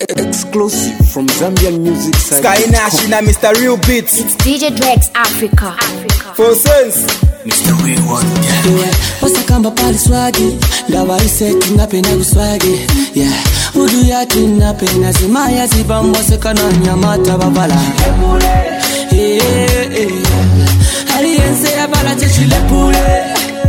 Exclusive from Zambian Music Side. Sky Nash na Mr. Real Beats. It's DJ Drex Africa. For sense Mr. Real One. Yeah, posa kamba pali swagi ndawa iseti napenda kuswagi. Yeah, udu ya tunapenda zimaya zibamba sekana nyamata babala. Yeah, aliyense ya bala chechile pule.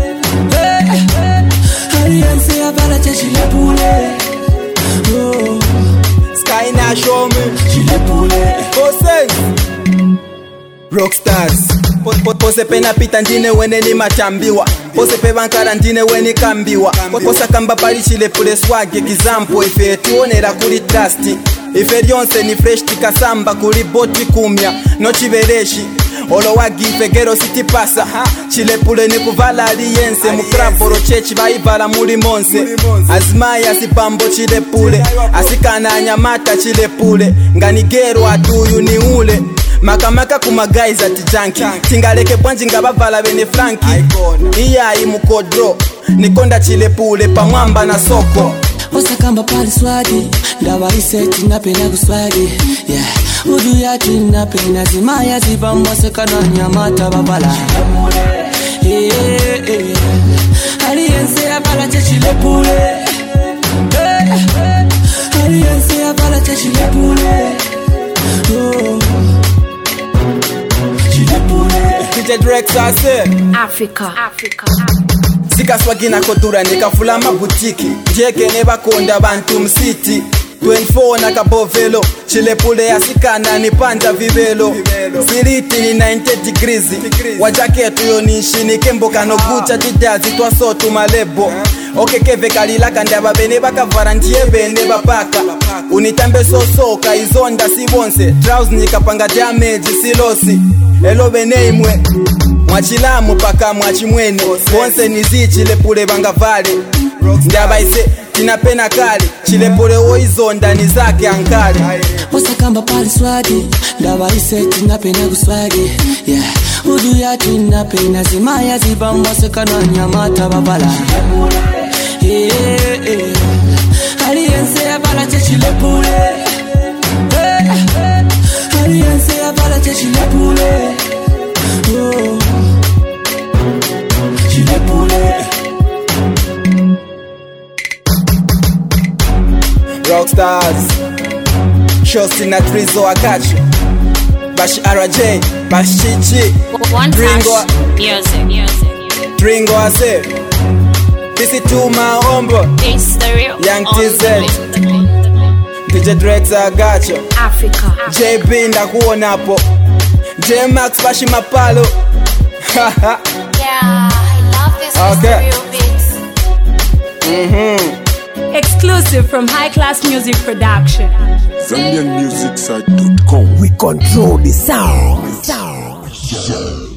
Aliyense ya bala chechile pule. Oh, Sky Nash show me chile pule. For sense Rockstars Pose pena pita ndine wene ni machambiwa. Pose pe bankara ndine weni kambiwa. Posa kamba pali chile pule swag example. Ife tuonera kuli trust. Ife lyonse ni fresh tikasamba kuli boti kumya. No chibereshi Olo wagi ife gero city pasa. Chile pule ni kuvala aliyense. Mukraboro chechi baivala muli monse. Azmaya sipambo chile pule. Asikana anyamata chile pule. Ngani gero atuyu ni ule. Makamaka kuma guys ati junkie. Tingaleke bwanji ngabavala bene Franki. Iya imukodro Nikonda chile pule pa mwamba na soko. Posa kamba pali swagi ndawa iseti napenda kuswagi. Yeah, udu ya tunapenda zimaya zibamba sekana nyamata babala. Yeah, aliyense ya bala chechile pule. Aliyense ya bala chechile pule. Oh, chile pule. DJ Drex ase Africa. Sika swagi na kotura nikafula mabutiki. Jeke neba konda bantu msiti 24 na kabovelo. Chile pule ya sikana ni panja vivelo. Siriti ni 90 degrees. Wajaketu yo nishini kembo kano gucha tidazi twa sotu malebo. Okekeve kalilaka ndaba bene bakavara ndiye bene bapaka. Unitambe sosoka izonda sibonse. Trouse nikapanga damage silosi. Elo bene imwe Mwachilamu paka mwachimwene. Bonse nizi chile pule bangavale. Ndaba ise tinapena kali. Chile pule oizonda ni zake ankali. Posa kamba pali swagi ndawa iseti napenda kuswagi. Yeah, udu ya tunapenda zimaya zibamba sekana nyamata babala. Yeah, aliyense ya bala chechile pule. Aliyense ya bala chechile pule. Oh, chile pule. Rockstars Shosti na Trizo Akachi Bashi RJ Bashi Chichi One Dringo touch music. Dringo ase This is to my ombo It's the real Young on TZ. the beat. DJ Drex agacho Africa. JB ndakuona hapo J Max Bashi Mapalo Yeah, I love this Okay. Mr. Real Beats. Exclusive from High Class Music Production. ZambianMusicSide.com. We control the sound.